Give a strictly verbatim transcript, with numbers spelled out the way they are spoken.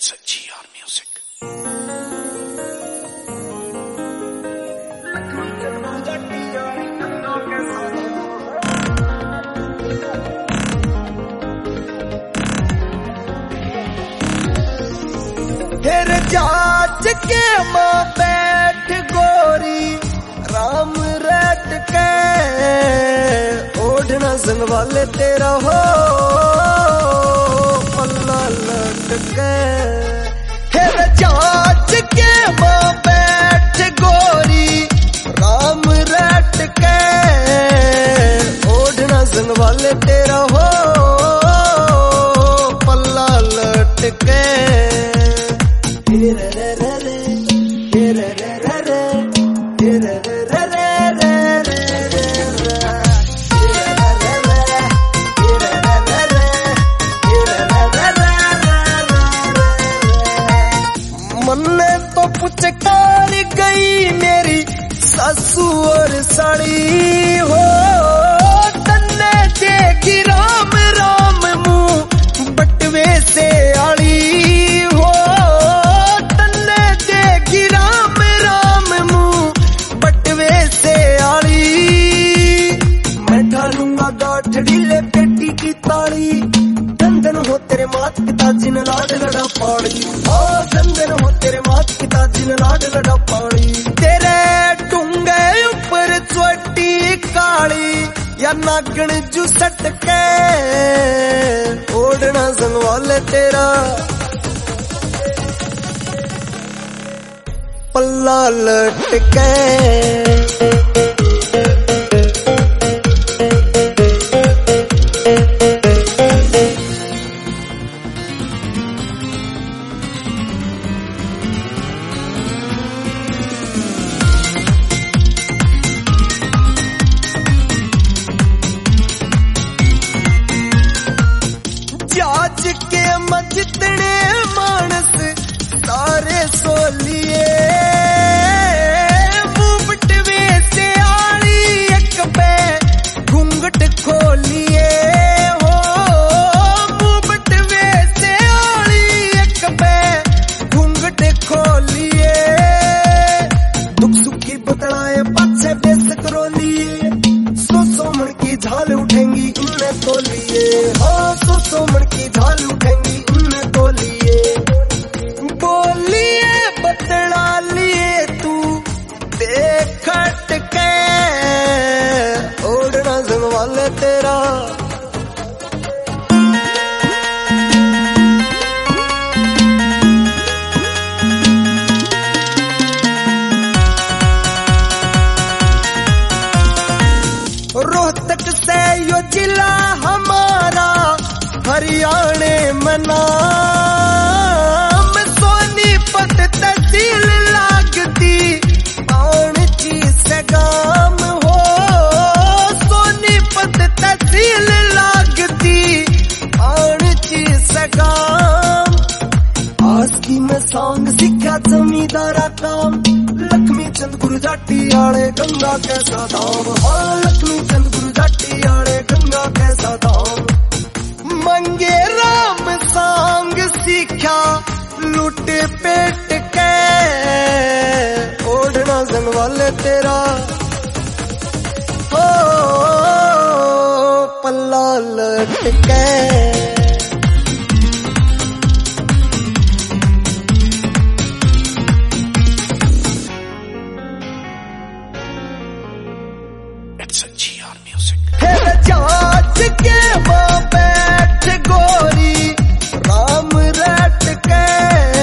It's a G R music. फिर जाच के माँ बैठ गोरी राम रट के ओढ़ना संग वाले तेरा हो पल्ला लटके। फिर जाच के माँ बैठ गोरी राम रट के ओढ़ना संग वाले तेरा हो पल्ला लटके। मन्ने तो पुचकार गई मेरी सासू और साड़ी हो तन्ने देगी राम राम मुंह बटवे से आड़ी हो तन्ने देगी राम राम मुंह बटवे से आड़ी। मैं ढालूंगा गाठड़ी ले पेटी की ताली दंदन हो तेरे मात पिता जिन लाड लड़ा पाड़ी ओ दंदन हो तेरे मात पिता जिन लाड लड़ा पाड़ी। तेरे टूंगे ऊपर चोटी काली या नागण जू सट के ओढ़ना संग वाले तेरा पल्ला लटके। जाच के मजतने मानस सारे सोलिए मुबटवे से आली एक पे घूंघट खोलिए हो मुबटवे से आली एक पे घूंघट खोलिए। दुख सुख की बतलाए पाछे बेस करो लिए सो सो मन की झाल उठेंगी इनने तो लिए हो सो सो मन की झाल उठेंगी इनने तो लिए। बोलिए बतला लिए तू देखट के ओढ़ना संग वाले तेरा रोहतक से यो जिला हमारा हरियाणे मना सोनीपत तहसील लागती पाणची से गाम हो सोनीपत तहसील लागती पाणची से गाम। आज की मैं सॉन्ग सीखा जमींदारा काम लक्ष्मी चंद गुरु जाटी आड़े गंगा कैसा धाम हाँ लक्ष्मी चंद गुरु जाटी आड़े गंगा कैसा धाम। मंगे राम सांग सीखा लूट पेट के ओढ़ना संग वाले तेरा हो पल्ला लटके। It's a G R music. फिर जाच के माँ बैठ गोरी राम रट के